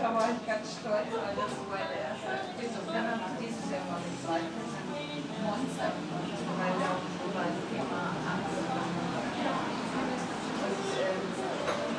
da war ich ganz stolz, weil das so meine erste Entwicklung. Dann habe ich dieses Jahr mal mit zwei Monster, weil wir auch über das Thema Angst